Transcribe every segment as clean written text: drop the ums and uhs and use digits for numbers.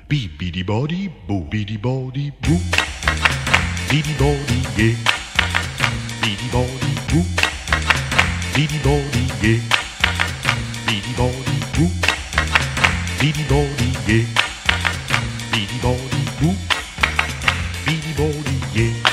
Bidi body boo, bidi body boo, bidi body yeah, bidi body boo, bidi body yeah, bidi body boo, bidi body yeah, bidi body boo, bidi body yeah.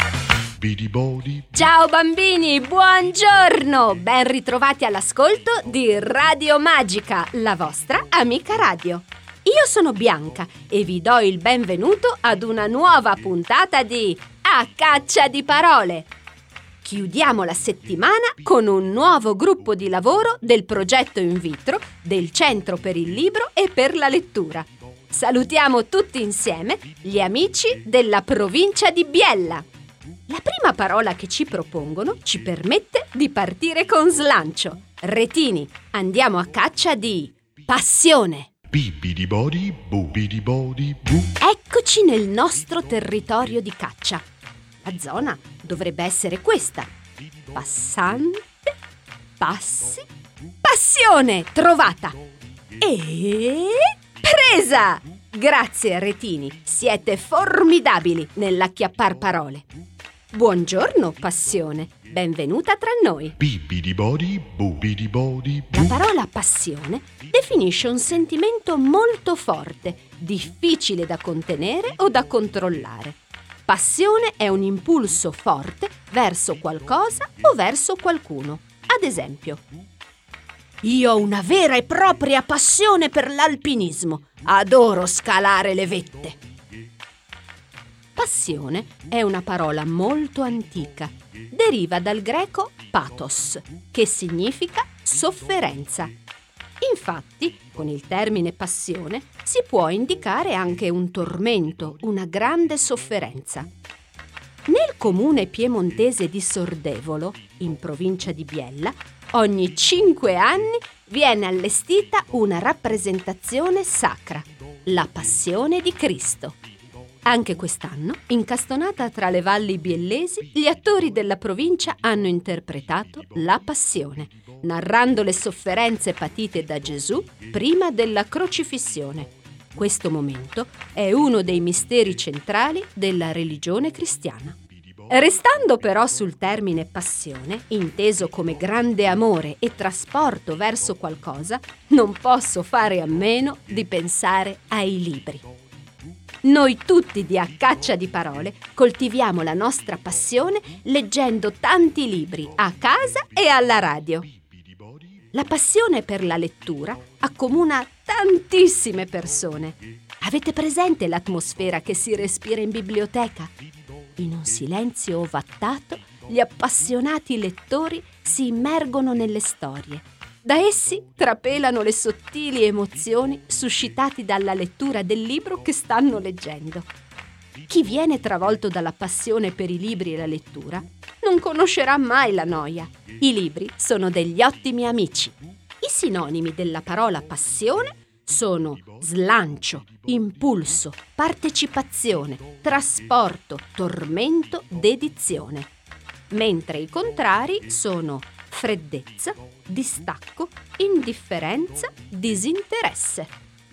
Ciao bambini, buongiorno! Ben ritrovati all'ascolto di Radio Magica, la vostra amica radio. Io sono Bianca e vi do il benvenuto ad una nuova puntata di A Caccia di Parole. Chiudiamo la settimana con un nuovo gruppo di lavoro del progetto in vitro del Centro per il Libro e per la Lettura. Salutiamo tutti insieme gli amici della provincia di Biella. La prima parola che ci propongono ci permette di partire con slancio. Retini, andiamo a caccia di passione. Bidi body boo, bidi body boo. Eccoci nel nostro territorio di caccia. La zona dovrebbe essere questa. Passante, passi, passione, trovata. E presa! Grazie Retini, siete formidabili nell'acchiappar parole. Buongiorno, passione. Benvenuta tra noi. Bidi body boo, bidi body boo. La parola passione definisce un sentimento molto forte, difficile da contenere o da controllare. Passione è un impulso forte verso qualcosa o verso qualcuno. Ad esempio, io ho una vera e propria passione per l'alpinismo. Adoro scalare le vette. Passione è una parola molto antica. Deriva dal greco pathos, che significa sofferenza. Infatti, con il termine passione si può indicare anche un tormento, una grande sofferenza. Nel comune piemontese di Sordevolo, in provincia di Biella, ogni 5 anni viene allestita una rappresentazione sacra, la Passione di Cristo. Anche quest'anno, incastonata tra le valli biellesi, gli attori della provincia hanno interpretato la Passione, narrando le sofferenze patite da Gesù prima della crocifissione. Questo momento è uno dei misteri centrali della religione cristiana. Restando però sul termine passione, inteso come grande amore e trasporto verso qualcosa, non posso fare a meno di pensare ai libri. Noi tutti di A Caccia di Parole coltiviamo la nostra passione leggendo tanti libri a casa e alla radio. La passione per la lettura accomuna tantissime persone. Avete presente l'atmosfera che si respira in biblioteca? In un silenzio ovattato, gli appassionati lettori si immergono nelle storie. Da essi trapelano le sottili emozioni suscitate dalla lettura del libro che stanno leggendo. Chi viene travolto dalla passione per i libri e la lettura non conoscerà mai la noia. I libri sono degli ottimi amici. I sinonimi della parola passione sono slancio, impulso, partecipazione, trasporto, tormento, dedizione. Mentre i contrari sono freddezza, distacco, indifferenza, disinteresse.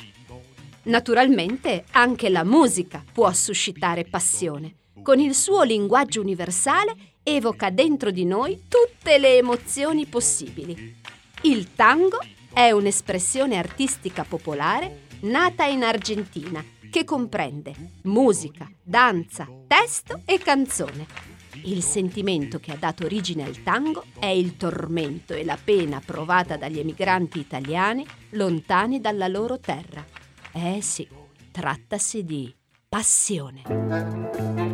Naturalmente anche la musica può suscitare passione. Con il suo linguaggio universale evoca dentro di noi tutte le emozioni possibili. Il tango è un'espressione artistica popolare nata in Argentina che comprende musica, danza, testo e canzone. Il sentimento che ha dato origine al tango è il tormento e la pena provata dagli emigranti italiani lontani dalla loro terra. Sì, trattasi di passione.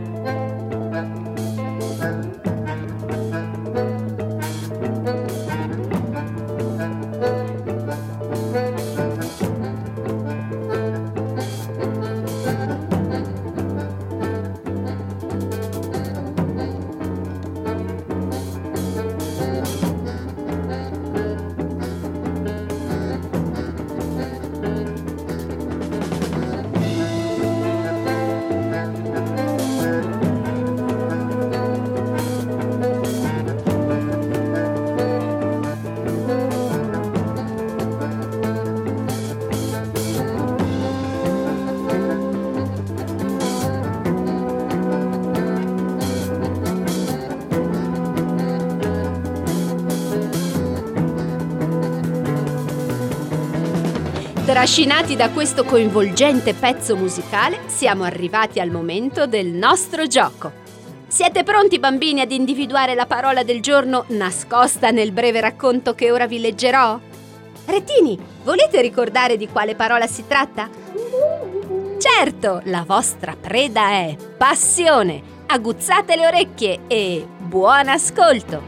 Trascinati da questo coinvolgente pezzo musicale, siamo arrivati al momento del nostro gioco. Siete pronti, bambini, ad individuare la parola del giorno nascosta nel breve racconto che ora vi leggerò? Retini, volete ricordare di quale parola si tratta? Certo, la vostra preda è passione. Aguzzate le orecchie e buon ascolto!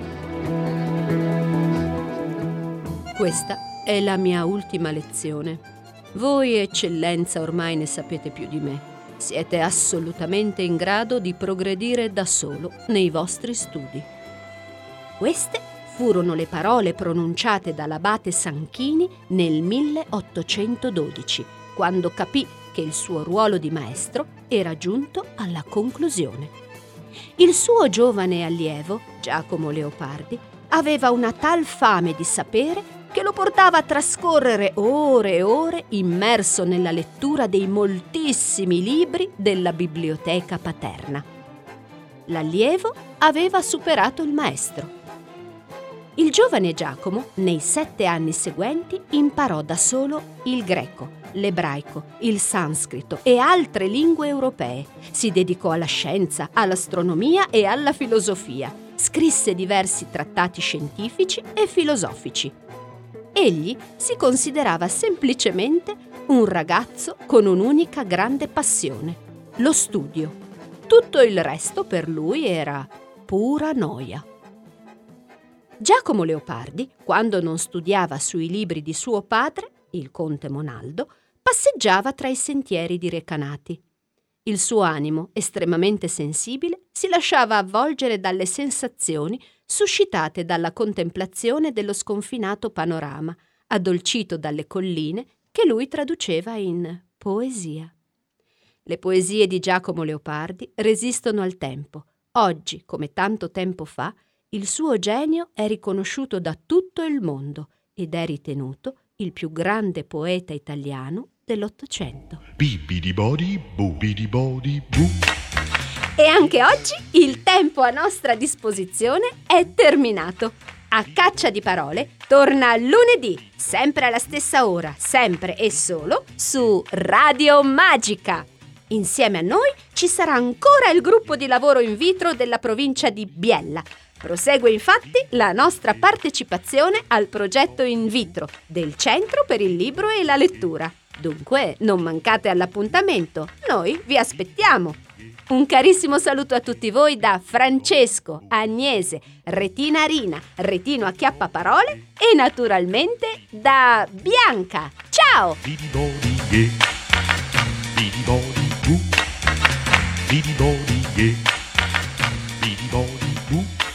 Questa è la mia ultima lezione. Voi, eccellenza, ormai ne sapete più di me. Siete assolutamente in grado di progredire da solo nei vostri studi. Queste furono le parole pronunciate dall'abate Sanchini nel 1812, quando capì che il suo ruolo di maestro era giunto alla conclusione. Il suo giovane allievo, Giacomo Leopardi, aveva una tal fame di sapere che lo portava a trascorrere ore e ore immerso nella lettura dei moltissimi libri della biblioteca paterna. L'allievo aveva superato il maestro. Il giovane Giacomo, nei 7 anni seguenti, imparò da solo il greco, l'ebraico, il sanscrito e altre lingue europee. Si dedicò alla scienza, all'astronomia e alla filosofia. Scrisse diversi trattati scientifici e filosofici. Egli si considerava semplicemente un ragazzo con un'unica grande passione, lo studio. Tutto il resto per lui era pura noia. Giacomo Leopardi, quando non studiava sui libri di suo padre, il conte Monaldo, passeggiava tra i sentieri di Recanati. Il suo animo, estremamente sensibile, si lasciava avvolgere dalle sensazioni suscitate dalla contemplazione dello sconfinato panorama, addolcito dalle colline che lui traduceva in poesia. Le poesie di Giacomo Leopardi resistono al tempo. Oggi, come tanto tempo fa, il suo genio è riconosciuto da tutto il mondo ed è ritenuto il più grande poeta italiano dell'Ottocento. Bibidi-bodi, bubidi-bodi-boo. E anche oggi il tempo a nostra disposizione è terminato. A Caccia di Parole torna lunedì, sempre alla stessa ora, sempre e solo su Radio Magica. Insieme a noi ci sarà ancora il gruppo di lavoro in vitro della provincia di Biella. Prosegue infatti la nostra partecipazione al progetto in vitro del Centro per il Libro e la Lettura. Dunque non mancate all'appuntamento, noi vi aspettiamo. Un carissimo saluto a tutti voi da Francesco, Agnese, Retina Rina, Retino Acchiappaparole e naturalmente da Bianca. Ciao! Bidi-bodi, yeah. Bidi-bodi-boo. Bidi-bodi, yeah. Bidi-bodi-boo.